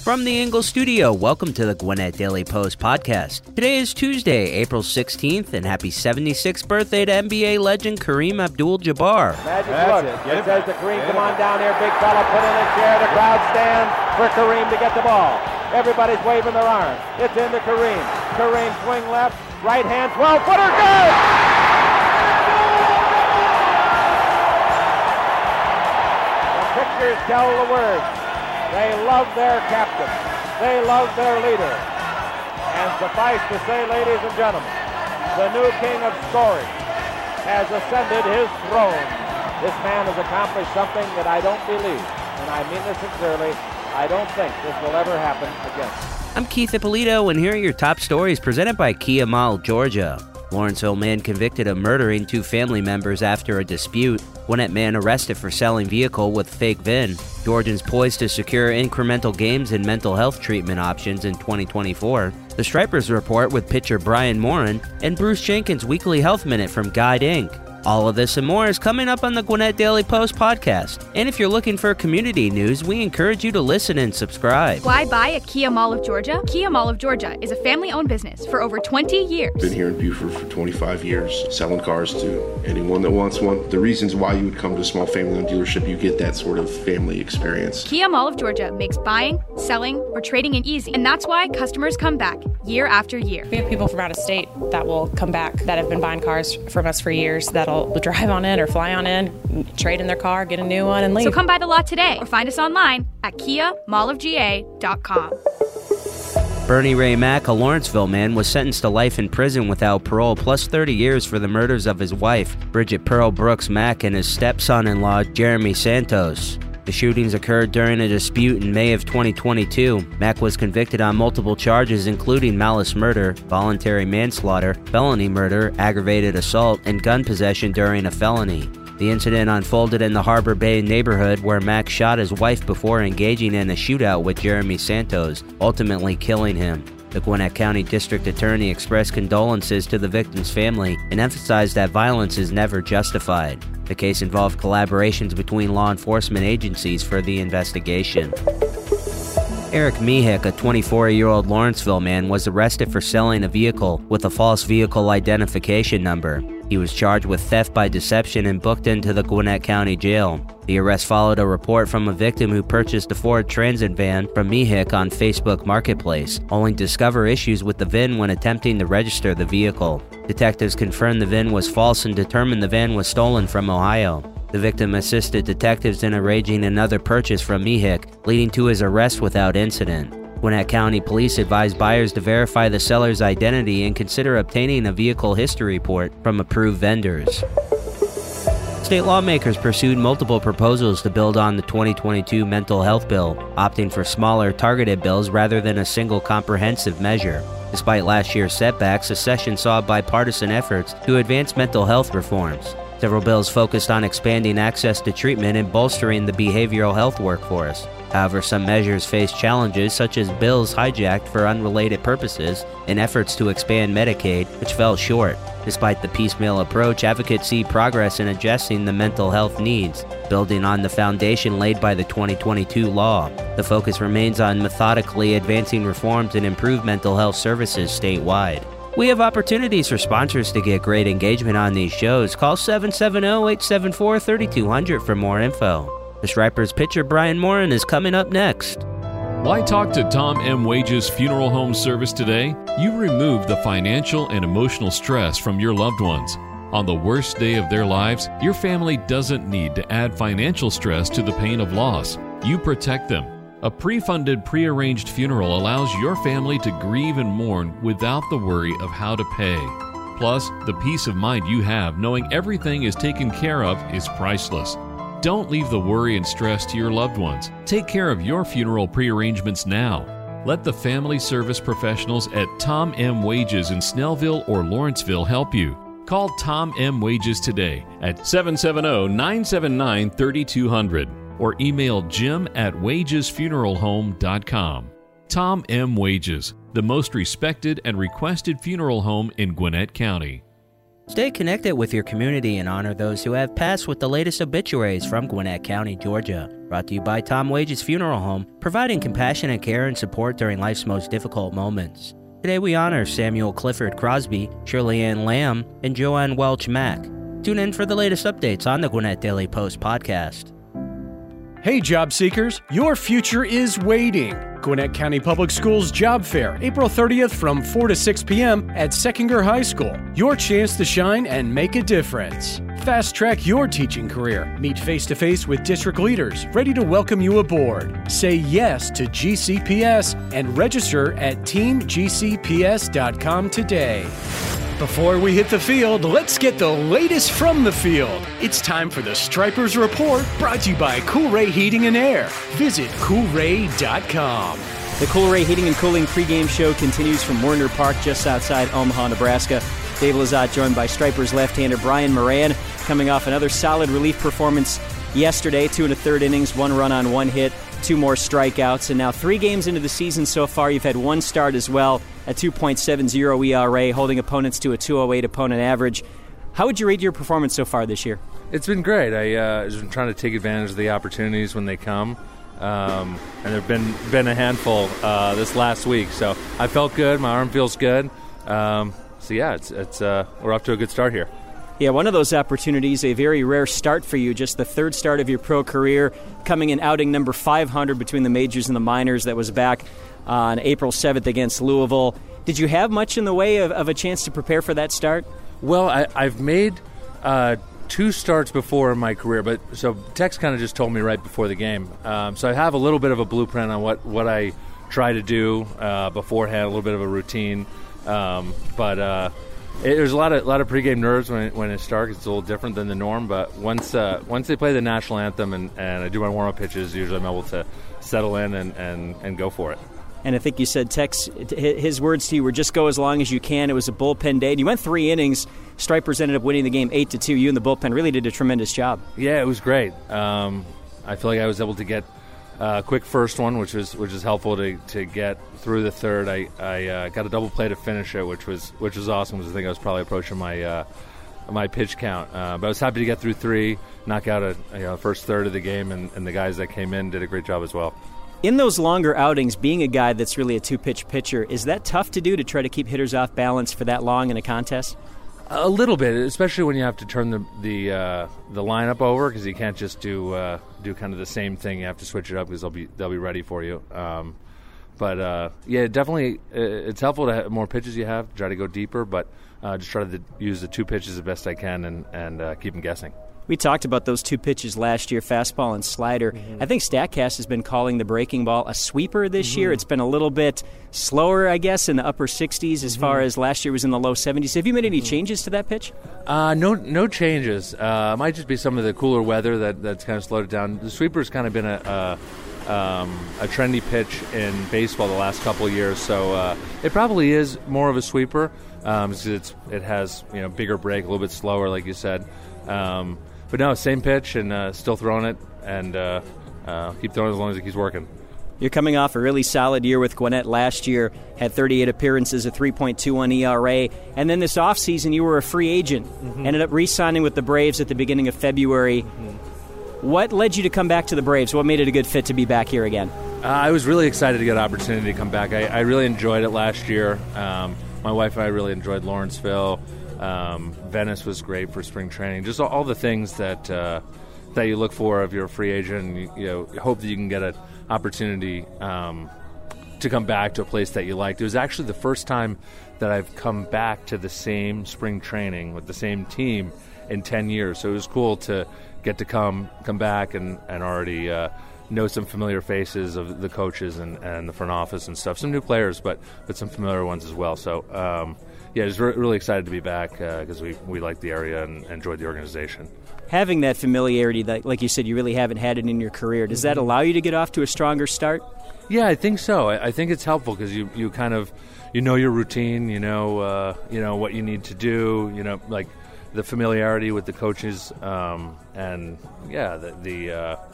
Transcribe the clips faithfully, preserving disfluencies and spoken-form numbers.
From the Ingalls studio, welcome to the Gwinnett Daily Post podcast. Today is Tuesday, April sixteenth, and happy seventy-sixth birthday to N B A legend Kareem Abdul-Jabbar. Magic look. It, it says to Kareem, come on down here, big fella, put in a chair. The crowd stands for Kareem to get the ball. Everybody's waving their arms. It's into Kareem. Kareem swing left, right hand, twelve-footer, good! The pictures tell the words. They love their captain. They love their leader. And suffice to say, ladies and gentlemen, the new king of scoring has ascended his throne. This man has accomplished something that I don't believe, and I mean this sincerely, I don't think this will ever happen again. I'm Keith Ippolito, and here are your top stories presented by Kia Mall, Georgia. Lawrenceville man convicted of murdering two family members after a dispute. Gwinnett man arrested for selling vehicle with fake V I N. Georgians poised to secure incremental gains in mental health treatment options in twenty twenty-four. The Stripers report with pitcher Brian Moran, and Bruce Jenkins' weekly health minute from Guide Incorporated. All of this and more is coming up on the Gwinnett Daily Post podcast. And if you're looking for community news, we encourage you to listen and subscribe. Why buy at Kia Mall of Georgia? Kia Mall of Georgia is a family-owned business for over twenty years. Been here in Beaufort for twenty-five years, selling cars to anyone that wants one. The reasons why you would come to a small family-owned dealership, you get that sort of family experience. Kia Mall of Georgia makes buying, selling, or trading it easy, and that's why customers come back year after year. We have people from out of state that will come back that have been buying cars from us for years that'll drive on in or fly on in, trade in their car, get a new one, and leave. So come by the lot today or find us online at kia mall of g a dot com. Bernie Ray Mack, a Lawrenceville man, was sentenced to life in prison without parole plus thirty years for the murders of his wife, Bridget Pearl Brooks Mack, and his stepson-in-law, Jeremy Santos. The shootings occurred during a dispute in May of twenty twenty-two. Mack was convicted on multiple charges including malice murder, voluntary manslaughter, felony murder, aggravated assault, and gun possession during a felony. The incident unfolded in the Harbor Bay neighborhood where Mack shot his wife before engaging in a shootout with Jeremy Santos, ultimately killing him. The Gwinnett County District Attorney expressed condolences to the victim's family and emphasized that violence is never justified. The case involved collaborations between law enforcement agencies for the investigation. Eric Mihik, a twenty-four-year-old Lawrenceville man, was arrested for selling a vehicle with a false vehicle identification number. He was charged with theft by deception and booked into the Gwinnett County Jail. The arrest followed a report from a victim who purchased a Ford Transit van from Mihik on Facebook Marketplace, only to discover issues with the V I N when attempting to register the vehicle. Detectives confirmed the V I N was false and determined the van was stolen from Ohio. The victim assisted detectives in arranging another purchase from Mihik, leading to his arrest without incident. Gwinnett County Police advised buyers to verify the seller's identity and consider obtaining a vehicle history report from approved vendors. State lawmakers pursued multiple proposals to build on the twenty twenty-two mental health bill, opting for smaller, targeted bills rather than a single comprehensive measure. Despite last year's setbacks, the session saw bipartisan efforts to advance mental health reforms. Several bills focused on expanding access to treatment and bolstering the behavioral health workforce. However, some measures faced challenges, such as bills hijacked for unrelated purposes and efforts to expand Medicaid, which fell short. Despite the piecemeal approach, advocates see progress in addressing the mental health needs, building on the foundation laid by the twenty twenty-two law. The focus remains on methodically advancing reforms and improved mental health services statewide. We have opportunities for sponsors to get great engagement on these shows. Call seven seven zero, eight seven four, three two zero zero for more info. The Stripers pitcher Brian Moran is coming up next. Why talk to Tom M. Wages Funeral Home Service today? You remove the financial and emotional stress from your loved ones. On the worst day of their lives, your family doesn't need to add financial stress to the pain of loss. You protect them. A pre-funded, pre-arranged funeral allows your family to grieve and mourn without the worry of how to pay. Plus, the peace of mind you have knowing everything is taken care of is priceless. Don't leave the worry and stress to your loved ones. Take care of your funeral pre-arrangements now. Let the family service professionals at Tom M. Wages in Snellville or Lawrenceville help you. Call Tom M. Wages today at seven seven zero, nine seven nine, three two zero zero or email jim at wages funeral home dot com. Tom M. Wages, the most respected and requested funeral home in Gwinnett County. Stay connected with your community and honor those who have passed with the latest obituaries from Gwinnett County, Georgia. Brought to you by Tom Wages Funeral Home, providing compassionate care and support during life's most difficult moments. Today we honor Samuel Clifford Crosby, Shirley Ann Lamb, and Joanne Welch Mack. Tune in for the latest updates on the Gwinnett Daily Post podcast. Hey job seekers, your future is waiting. Gwinnett County Public Schools Job Fair, April thirtieth from four to six p.m. at Seckinger High School. Your chance to shine and make a difference. Fast track your teaching career. Meet face-to-face with district leaders ready to welcome you aboard. Say yes to G C P S and register at team g c p s dot com today. Before we hit the field, let's get the latest from the field. It's time for the Stripers Report, brought to you by Coolray Heating and Air. Visit coolray dot com. The Coolray Heating and Cooling pregame show continues from Werner Park, just outside Omaha, Nebraska. Dave Lazat joined by Stripers left-hander Brian Moran, coming off another solid relief performance yesterday. Two and a third innings, one run on one hit, two more strikeouts. And now three games into the season so far, you've had one start as well, a two point seven oh E R A, holding opponents to a two oh eight opponent average. How would you rate your performance so far this year? It's been great. I uh, have been trying to take advantage of the opportunities when they come. Um, and there have been, been a handful uh, this last week. So I felt good. My arm feels good. Um, so, yeah, it's it's uh, we're off to a good start here. Yeah, one of those opportunities, a very rare start for you, just the third start of your pro career, coming in outing number five hundred between the majors and the minors. That was back on April seventh against Louisville. Did you have much in the way of, of a chance to prepare for that start? Well, I, I've made uh, two starts before in my career, but so Tex kind of just told me right before the game. Um, so I have a little bit of a blueprint on what, what I try to do uh, beforehand, a little bit of a routine. Um, but uh, it, there's a lot of lot of pregame nerves when it, when it starts. It's a little different than the norm. But once uh, once they play the national anthem and, and I do my warm-up pitches, usually I'm able to settle in and, and, and go for it. And I think you said, Tex, his words to you were just go as long as you can. It was a bullpen day. And you went three innings. Stripers ended up winning the game eight to two. You and the bullpen really did a tremendous job. Yeah, it was great. Um, I feel like I was able to get a quick first one, which was which is helpful to, to get through the third. I, I uh, got a double play to finish it, which was which was awesome because I think I was probably approaching my uh, my pitch count. Uh, but I was happy to get through three, knock out a you know, first third of the game, and, and the guys that came in did a great job as well. In those longer outings, being a guy that's really a two-pitch pitcher, is that tough to do to try to keep hitters off balance for that long in a contest? A little bit, especially when you have to turn the the uh, the lineup over because you can't just do uh, do kind of the same thing. You have to switch it up because they'll be they'll be ready for you. Um, but uh, yeah, definitely, it's helpful to have more pitches you have. Try to go deeper, but uh, just try to use the two pitches the best I can and and uh, keep them guessing. We talked about those two pitches last year, fastball and slider. Mm-hmm. I think StatCast has been calling the breaking ball a sweeper this mm-hmm. year. It's been a little bit slower, I guess, in the upper sixties as mm-hmm. far as last year was in the low seventies. Have you made any mm-hmm. changes to that pitch? Uh, no no changes. Uh, it might just be some of the cooler weather that, that's kind of slowed it down. The sweeper's kind of been a, a, um, a trendy pitch in baseball the last couple of years, so uh, it probably is more of a sweeper um, because it's, it has you know bigger break, a little bit slower, like you said. Um, But no, same pitch and uh, still throwing it and uh, uh, keep throwing it as long as it keeps working. You're coming off a really solid year with Gwinnett last year, had thirty-eight appearances, a three point two one E R A, and then this offseason you were a free agent, mm-hmm. ended up re-signing with the Braves at the beginning of February. Mm-hmm. What led you to come back to the Braves? What made it a good fit to be back here again? Uh, I was really excited to get an opportunity to come back. I, I really enjoyed it last year. Um, my wife and I really enjoyed Lawrenceville. Um, Venice was great for spring training. Just all, all the things that uh, that you look for if you're a free agent. And you, you know, hope that you can get an opportunity um, to come back to a place that you liked. It was actually the first time that I've come back to the same spring training with the same team in ten years. So it was cool to get to come come back and, and already uh, know some familiar faces of the coaches and, and the front office and stuff. Some new players, but, but some familiar ones as well. So, um, yeah, just re- really excited to be back because uh, we, we liked the area and enjoyed the organization. Having that familiarity, that, like you said, you really haven't had it in your career, does that allow you to get off to a stronger start? Yeah, I think so. I, I think it's helpful because you, you kind of, you know your routine, you know, uh, you know what you need to do, you know, like the familiarity with the coaches, um, and, yeah, the, the uh,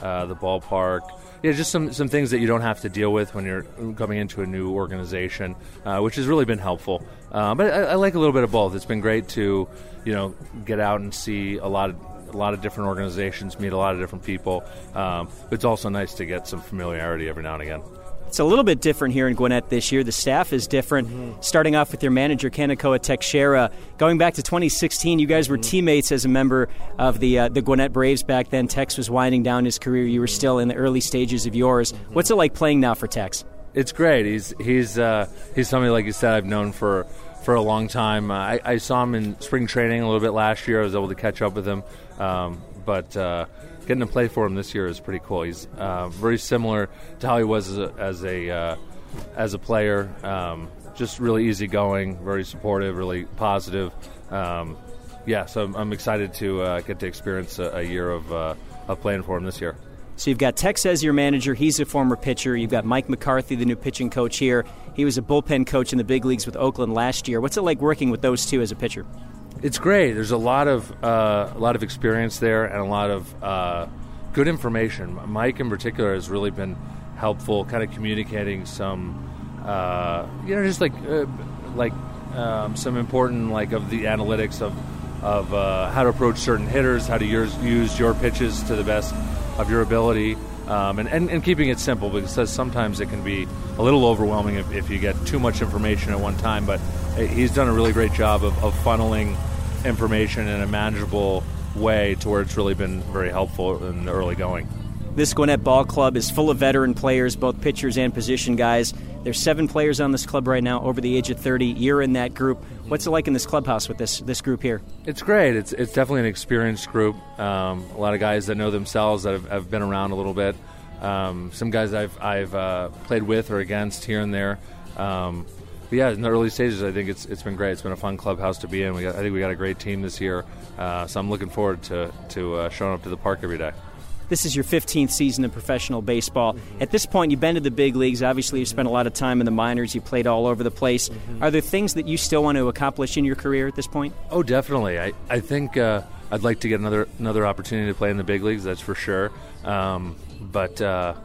uh, the ballpark. Yeah, just some, some things that you don't have to deal with when you're coming into a new organization, uh, which has really been helpful. Uh, but I, I like a little bit of both. It's been great to, you know, get out and see a lot of a lot of different organizations, meet a lot of different people. Um, but it's also nice to get some familiarity every now and again. It's a little bit different here in Gwinnett this year. The staff is different. Mm-hmm. Starting off with your manager, Kanekoa Teixeira. Going back to twenty sixteen, you guys were mm-hmm. teammates as a member of the uh, the Gwinnett Braves back then. Tex was winding down his career. You were still in the early stages of yours. Mm-hmm. What's it like playing now for Tex? It's great. He's he's uh, he's somebody, like you said, I've known for for a long time. Uh, I, I saw him in spring training a little bit last year. I was able to catch up with him, um, but. Uh, Getting to play for him this year is pretty cool. He's uh, very similar to how he was as a as a, uh, as a player. Um, just really easygoing, very supportive, really positive. Um, yeah, so I'm, I'm excited to uh, get to experience a, a year of uh, of playing for him this year. So you've got Tex as your manager. He's a former pitcher. You've got Mike McCarthy, the new pitching coach here. He was a bullpen coach in the big leagues with Oakland last year. What's it like working with those two as a pitcher? It's great. There's a lot of uh, a lot of experience there and a lot of uh, good information. Mike, in particular, has really been helpful, kind of communicating some, uh, you know, just like uh, like um, some important like of the analytics of of uh, how to approach certain hitters, how to use, use your pitches to the best of your ability, um, and, and and keeping it simple, because sometimes it can be a little overwhelming if, if you get too much information at one time. But he's done a really great job of, of funneling information in a manageable way to where it's really been very helpful in the early going. This Gwinnett Ball Club is full of veteran players, both pitchers and position guys. There's seven players on this club right now over the age of thirty. You're in that group. What's it like in this clubhouse with this this group here? It's great. It's it's definitely an experienced group. Um, a lot of guys that know themselves, that have, have been around a little bit. Um, some guys I've I've uh, played with or against here and there. Um, But yeah, in the early stages, I think it's it's been great. It's been a fun clubhouse to be in. We got, I think we got a great team this year, uh, so I'm looking forward to to uh, showing up to the park every day. This is your fifteenth season in professional baseball. Mm-hmm. At this point, you've been to the big leagues. Obviously, you've spent a lot of time in the minors. You played all over the place. Mm-hmm. Are there things that you still want to accomplish in your career at this point? Oh, definitely. I I think uh, I'd like to get another another opportunity to play in the big leagues. That's for sure. Um, but uh,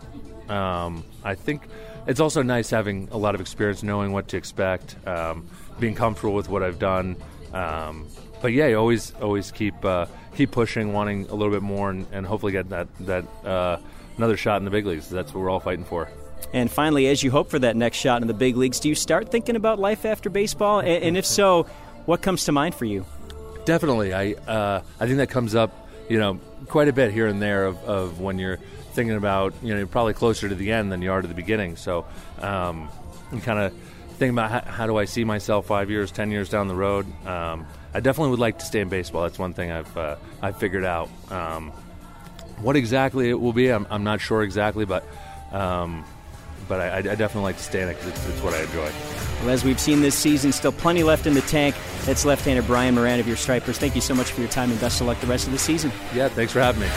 um, I think. It's also nice having a lot of experience, knowing what to expect, um, being comfortable with what I've done. Um, but yeah, you always always keep uh, keep pushing, wanting a little bit more, and, and hopefully get that that uh, another shot in the big leagues. That's what we're all fighting for. And finally, as you hope for that next shot in the big leagues, do you start thinking about life after baseball? And, and if so, what comes to mind for you? Definitely, I uh, I think that comes up, you know, quite a bit here and there of, of when you're thinking about, you know, you're probably closer to the end than you are to the beginning. So um, you kind of think about how, how do I see myself five years, ten years down the road. Um, I definitely would like to stay in baseball. That's one thing I've uh, I've figured out. Um, what exactly it will be, I'm, I'm not sure exactly, but um, but I, I definitely like to stay in it because it's, it's what I enjoy. Well, as we've seen this season, still plenty left in the tank. That's left-hander Brian Moran of your Stripers. Thank you so much for your time, and best of luck the rest of the season. Yeah, thanks for having me.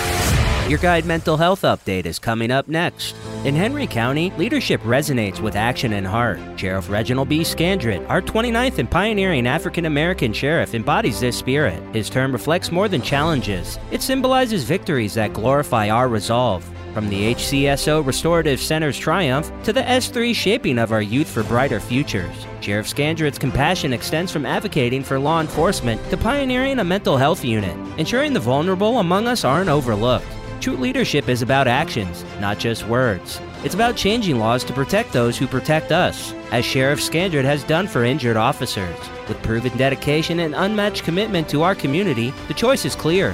Your Guide Mental Health Update is coming up next. In Henry County, leadership resonates with action and heart. Sheriff Reginald B. Scandrett, our twenty-ninth and pioneering African-American sheriff, embodies this spirit. His term reflects more than challenges. It symbolizes victories that glorify our resolve. From the H C S O Restorative Center's triumph to the S three shaping of our youth for brighter futures. Sheriff Scandrett's compassion extends from advocating for law enforcement to pioneering a mental health unit, ensuring the vulnerable among us aren't overlooked. True leadership is about actions, not just words. It's about changing laws to protect those who protect us, as Sheriff Scandrett has done for injured officers. With proven dedication and unmatched commitment to our community, the choice is clear.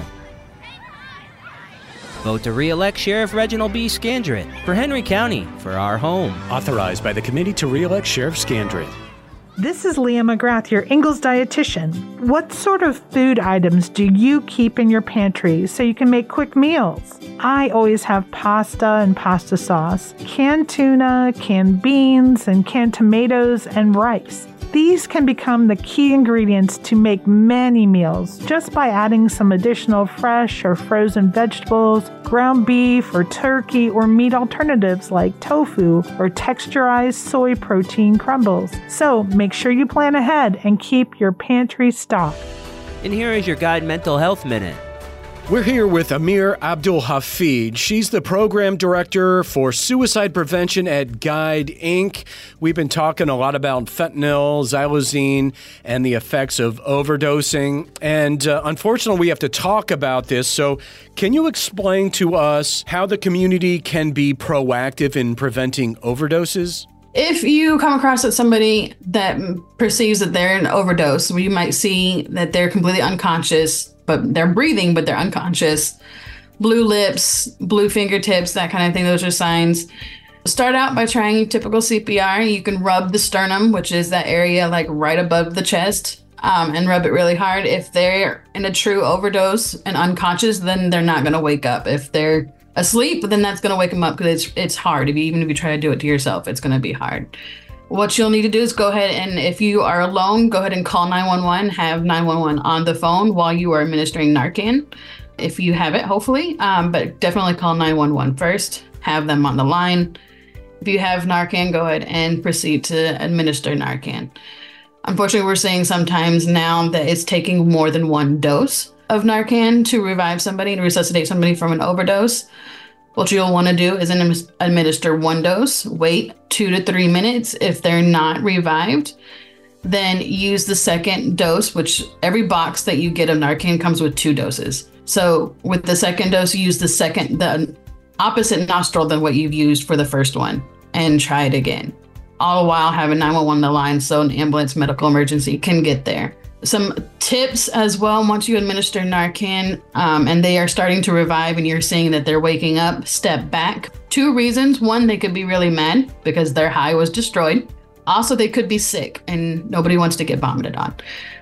Vote to re-elect Sheriff Reginald B. Scandrett for Henry County, for our home. Authorized by the Committee to Re-elect Sheriff Scandrett. This is Leah McGrath, your Ingalls dietitian. What sort of food items do you keep in your pantry so you can make quick meals? I always have pasta and pasta sauce, canned tuna, canned beans, and canned tomatoes and rice. These can become the key ingredients to make many meals just by adding some additional fresh or frozen vegetables, ground beef or turkey, or meat alternatives like tofu or texturized soy protein crumbles. So make sure you plan ahead and keep your pantry stocked. And here is your Guide Mental Health Minute. We're here with Amir Abdul Hafid. She's the program director for suicide prevention at Guide Incorporated. We've been talking a lot about fentanyl, xylazine, and the effects of overdosing. And uh, unfortunately, we have to talk about this. So can you explain to us how the community can be proactive in preventing overdoses? If you come across somebody that perceives that they're in an overdose, you might see that they're completely unconscious, but they're breathing, but they're unconscious. Blue lips, blue fingertips, that kind of thing. Those are signs. Start out by trying typical C P R. You can rub the sternum, which is that area like right above the chest, um, and rub it really hard. If they're in a true overdose and unconscious, then they're not going to wake up. If they're asleep, then that's going to wake them up because it's it's hard. If you, even if you try to do it to yourself, it's going to be hard. What you'll need to do is go ahead and if you are alone, go ahead and call nine one one, have nine one one on the phone while you are administering Narcan, if you have it, hopefully. Um, but definitely call nine one one first, have them on the line. If you have Narcan, go ahead and proceed to administer Narcan. Unfortunately, we're seeing sometimes now that it's taking more than one dose of Narcan to revive somebody and resuscitate somebody from an overdose. What you'll want to do is administer one dose, wait two to three minutes. If they're not revived, then use the second dose, which every box that you get of Narcan comes with two doses. So with the second dose, use the second, the opposite nostril than what you've used for the first one, and try it again. All the while having nine one one on the line so an ambulance medical emergency can get there. Some tips as well, once you administer Narcan um, and they are starting to revive and you're seeing that they're waking up, step back. Two reasons. One, they could be really mad because their high was destroyed. Also, they could be sick and nobody wants to get vomited on.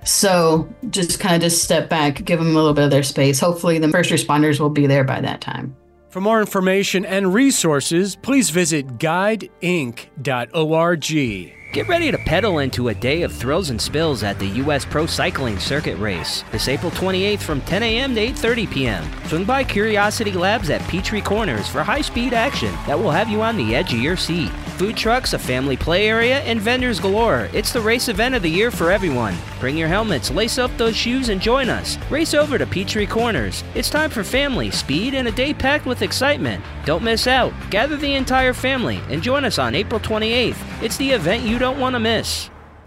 So just kind of just step back, give them a little bit of their space. Hopefully the first responders will be there by that time. For more information and resources, please visit guide inc dot org. Get ready to pedal into a day of thrills and spills at the U S Pro Cycling Circuit Race, this April twenty-eighth from ten a.m. to eight thirty p.m. Swing by Curiosity Labs at Peachtree Corners for high-speed action that will have you on the edge of your seat. Food trucks, a family play area, and vendors galore. It's the race event of the year for everyone. Bring your helmets, lace up those shoes, and join us. Race over to Peachtree Corners. It's time for family, speed, and a day packed with excitement. Don't miss out. Gather the entire family and join us on April twenty-eighth. It's the event you don't want to miss.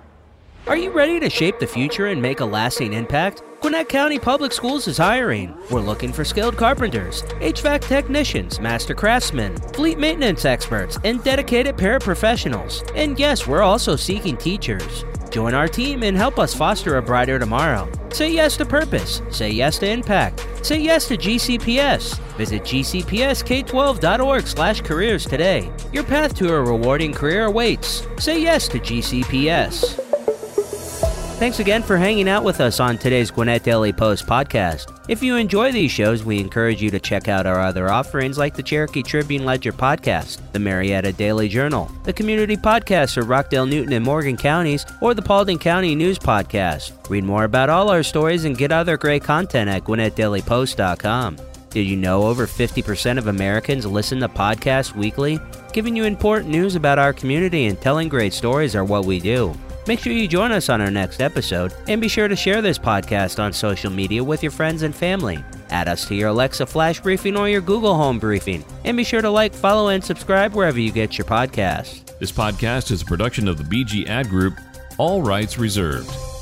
Are you ready to shape the future and make a lasting impact? Gwinnett County Public Schools is hiring. We're looking for skilled carpenters, H V A C technicians, master craftsmen, fleet maintenance experts, and dedicated paraprofessionals. And yes, we're also seeking teachers. Join our team and help us foster a brighter tomorrow. Say yes to purpose. Say yes to impact. Say yes to G C P S. Visit g c p s k twelve dot org slash careers today. Your path to a rewarding career awaits. Say yes to G C P S. Thanks again for hanging out with us on today's Gwinnett Daily Post podcast. If you enjoy these shows, we encourage you to check out our other offerings like the Cherokee Tribune Ledger podcast, the Marietta Daily Journal, the community podcasts of Rockdale, Newton, and Morgan counties, or the Paulding County News podcast. Read more about all our stories and get other great content at gwinnett daily post dot com. Did you know over fifty percent of Americans listen to podcasts weekly? Giving you important news about our community and telling great stories are what we do. Make sure you join us on our next episode, and be sure to share this podcast on social media with your friends and family. Add us to your Alexa Flash Briefing or your Google Home Briefing, and be sure to like, follow, and subscribe wherever you get your podcasts. This podcast is a production of the B G Ad Group, all rights reserved.